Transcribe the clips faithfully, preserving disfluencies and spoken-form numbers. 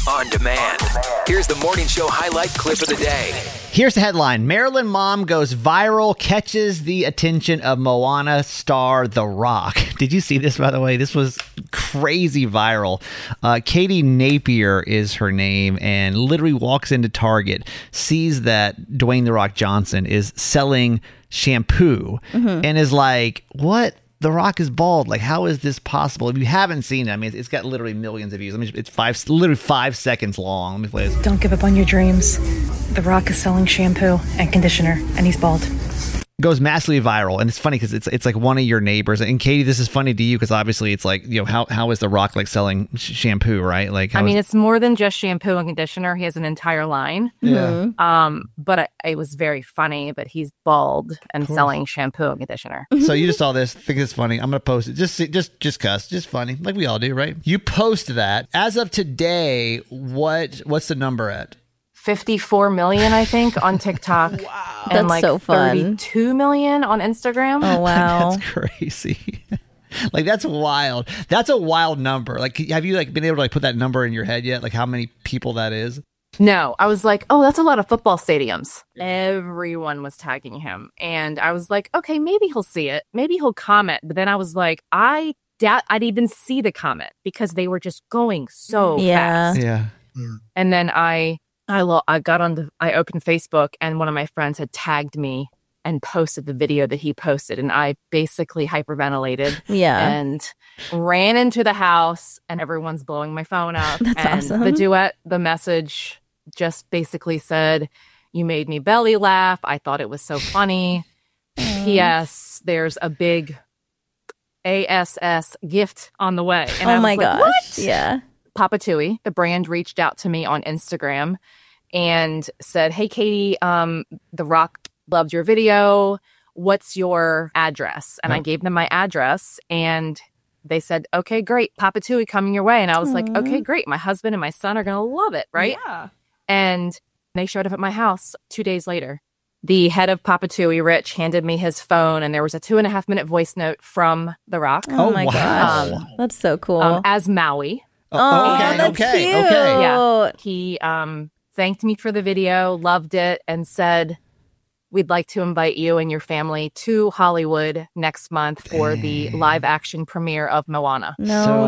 on demand. Here's the morning show highlight clip of the day. Here's the headline. Maryland mom goes viral, catches the attention of Moana star The Rock. Did you see this, by the way? This was crazy viral. Uh, Katie Napier is her name, and literally walks into Target, sees that Dwayne The Rock Johnson is selling shampoo, mm-hmm. and is like, what? The Rock is bald. Like, how is this possible? If you haven't seen it, I mean, it's got literally millions of views. I mean, it's five, literally five seconds long. Let me play this. Don't give up on your dreams. The Rock is selling shampoo and conditioner, and he's bald. Goes massively viral, and it's funny because it's it's like one of your neighbors. And Katie, this is funny to you because obviously it's like, you know, how how is The Rock like selling sh- shampoo, right? Like, how I mean, is- it's more than just shampoo and conditioner. He has an entire line. Yeah. Um, but it, it was very funny. But he's bald and selling shampoo and conditioner. So you just saw this, think it's funny. I'm gonna post it. Just just just cuss, just funny, like we all do, right? You post that. As of today, what what's the number at? fifty-four million, I think, on TikTok. Wow. And That's like so fun. thirty-two million on Instagram. Oh, wow. That's crazy. Like, that's wild. That's a wild number. Like, have you like been able to like put that number in your head yet? Like, how many people that is? No, I was like, oh, that's a lot of football stadiums. Everyone was tagging him. And I was like, okay, maybe he'll see it. Maybe he'll comment. But then I was like, I doubt I'd even see the comment because they were just going so Yeah. fast. Yeah. And then I... I lo- I got on the, I opened Facebook, and one of my friends had tagged me and posted the video that he posted. And I basically hyperventilated Yeah. and ran into the house, and everyone's blowing my phone up. That's and awesome. the duet, the message just basically said, "You made me belly laugh. I thought it was so funny. P S There's a big A S S gift on the way." And I Oh was my like, gosh. "What?" Yeah. Papa Tui, the brand, reached out to me on Instagram and said, "Hey, Katie, um, The Rock loved your video. What's your address?" And Oh. I gave them my address, and they said, "Okay, great. Papa Tui coming your way." And I was like, Aw. "Okay, great. My husband and my son are going to love it, right?" Yeah. And they showed up at my house two days later. The head of Papa Tui, Rich, handed me his phone, and there was a two and a half minute voice note from The Rock Oh, Oh, my wow. gosh. Um, That's so cool. um, as Maui. oh, okay, that's okay, cute. okay. Yeah. He um, thanked me for the video, loved it, and said, "We'd like to invite you and your family to Hollywood next month for the live action premiere of Moana." No so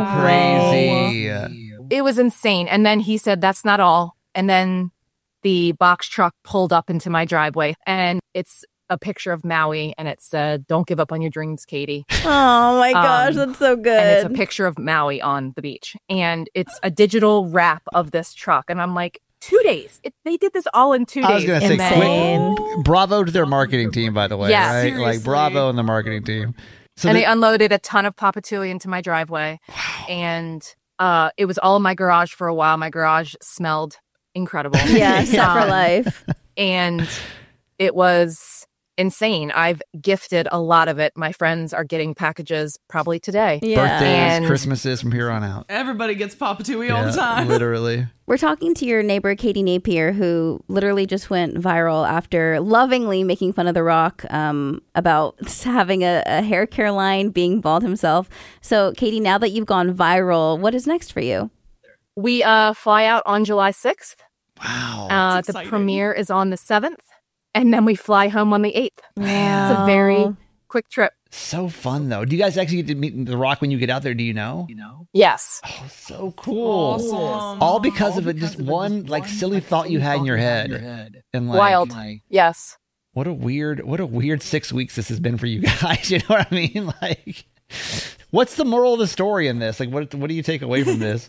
way. crazy. It was insane. And then he said, "That's not all." And then the box truck pulled up into my driveway, and it's a picture of Maui, and it said, "Don't give up on your dreams, Katie." Oh my gosh, Um, that's so good. And it's a picture of Maui on the beach. And it's a digital wrap of this truck. And I'm like, two days. It, they did this all in two days. I was gonna say, And then- quick, bravo to their marketing team, by the way. Yeah, right? Like, seriously. bravo in the marketing team. So and the- they unloaded a ton of Papa Tui into my driveway. And uh, it was all in my garage for a while. My garage smelled incredible. Yeah, set for Um, life. And it was insane. I've gifted a lot of it. My friends are getting packages probably today. Yeah. birthdays, And- Christmases from here on out. Everybody gets Papa Tui all Yeah, the time. literally. We're talking to your neighbor, Katie Napier, who literally just went viral after lovingly making fun of The Rock um, about having a, a hair care line, being bald himself. So, Katie, now that you've gone viral, what is next for you? We uh, fly out on July sixth. Wow. Uh, That's the exciting. premiere is on the seventh. And then we fly home on the eighth. Man. It's a very quick trip. So fun, though. Do you guys actually get to meet The Rock when you get out there? Do you know? You know? Yes. Oh, so cool. Awesome. All because of it, just one like silly thought you had in your head. And like, Wild. Yes. what a weird, what a weird six weeks this has been for you guys. You know what I mean? Like, what's the moral of the story in this? Like, what what do you take away from this?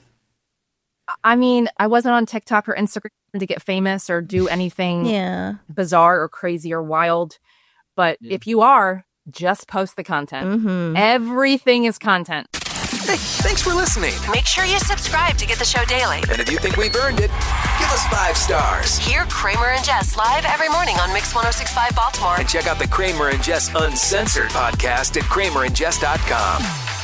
I mean, I wasn't on TikTok or Instagram to get famous or do anything Yeah. bizarre or crazy or wild. But if you are, just post the content. Mm-hmm. Everything is content. Hey, thanks for listening. Make sure you subscribe to get the show daily. And if you think we've earned it, give us five stars. Hear Kramer and Jess live every morning on Mix one oh six point five Baltimore. And check out the Kramer and Jess Uncensored podcast at kramer and jess dot com.